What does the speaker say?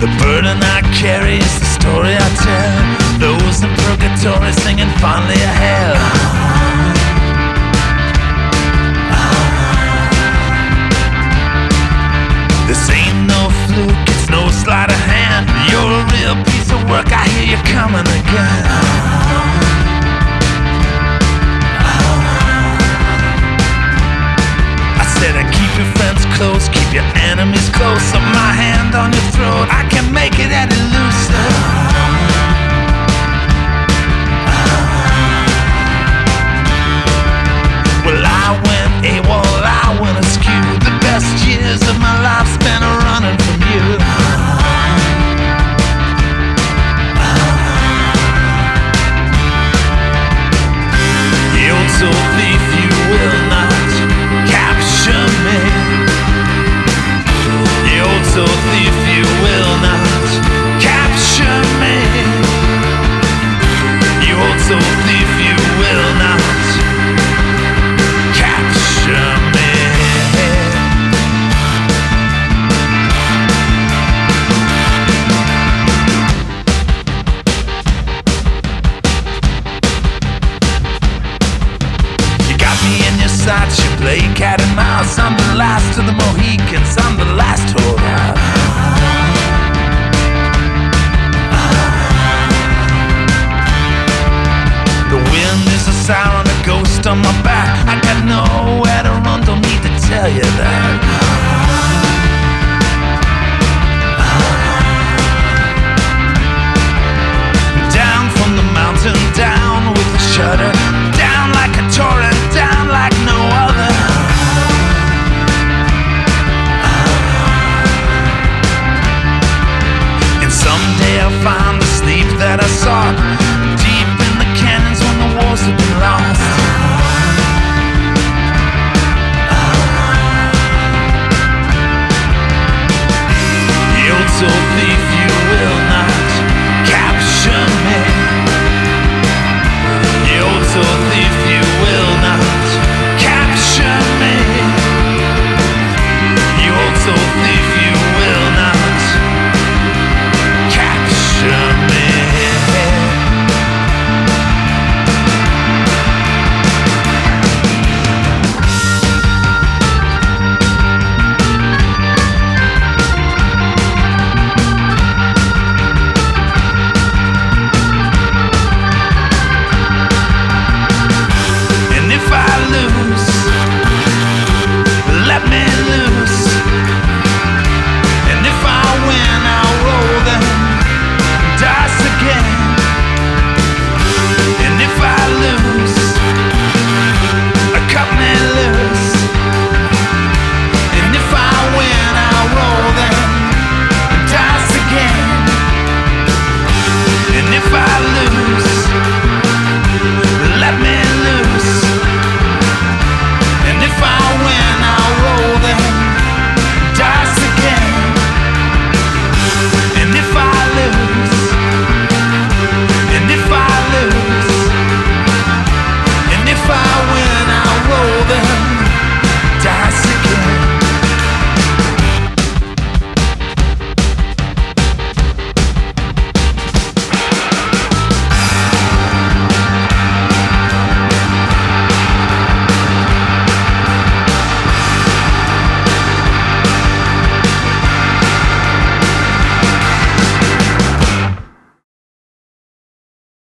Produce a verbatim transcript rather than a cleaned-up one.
The burden I carry is the story I tell. Those in purgatory singing fondly of hell. This ain't no fluke, it's no sleight of hand. You're a real piece of work, I hear you coming again. I said I keep your friends close, keep your enemies close. Up my hand on your throat, I can make it any looser. Well, I went AWOL, I went askew. The best years of my life spent running from you. The old soul thief, you will not capture me. The old soul thief, you will not capture me. The old soul thief, you will not capture me. You got me in your sights, you play cat and mouse. I'm the last of the Mohicans, I'm the last holdout. The wind is a siren, a ghost on my back. I got nowhere to run, don't need to tell you that.